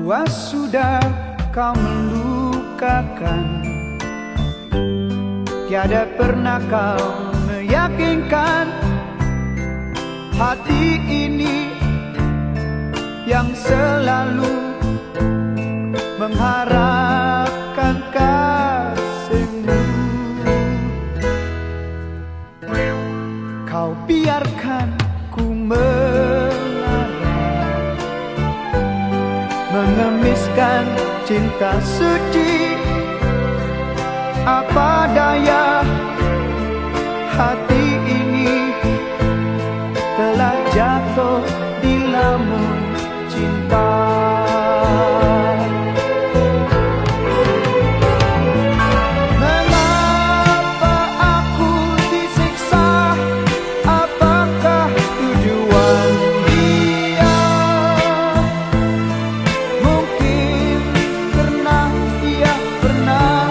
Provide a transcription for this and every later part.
Luas sudah kau melukakan, tiada pernah kau meyakinkan hati ini yang selalu mengharapkan kasihmu. Kau biarkan ku melarang, mengemiskan cinta suci. Apa daya, hati ini telah jatuh di lamun cinta. Mengapa aku disiksa? Apakah tujuan dia? Mungkin karena ia pernah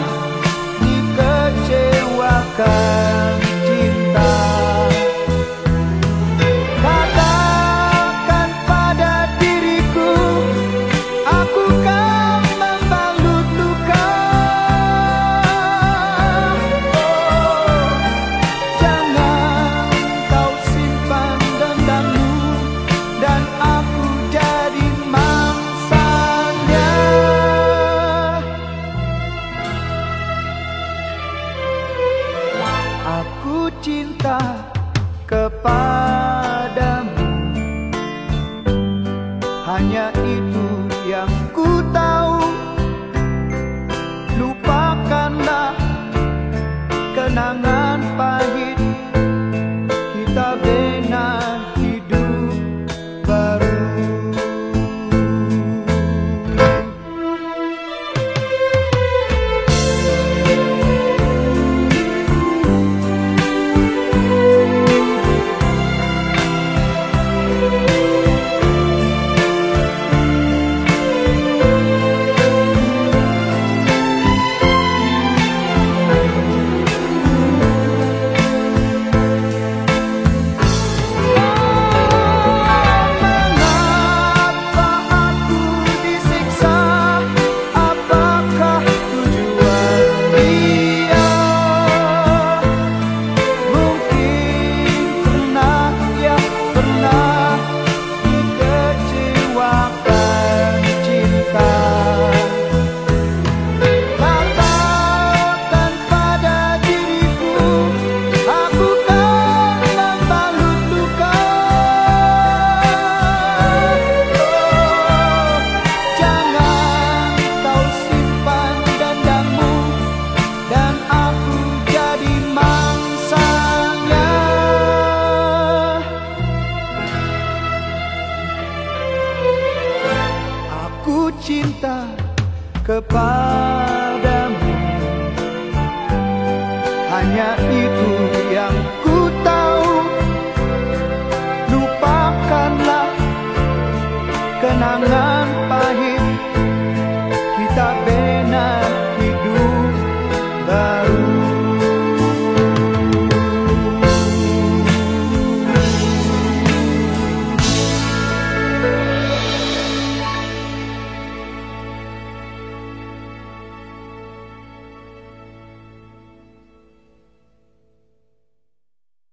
dikecewakan cinta. Katakan pada diriku, aku kan membalut luka. Oh, jangan kau simpan dendammu dan aku jadi mangsanya. Aku cinta kepadamu, hanya itu yang ku tahu. Lupakanlah kenangan pahit, kita bina hidup baru. Aku cinta kepadamu, hanya itu yang ku tahu. Lupakanlah kenangan pahit,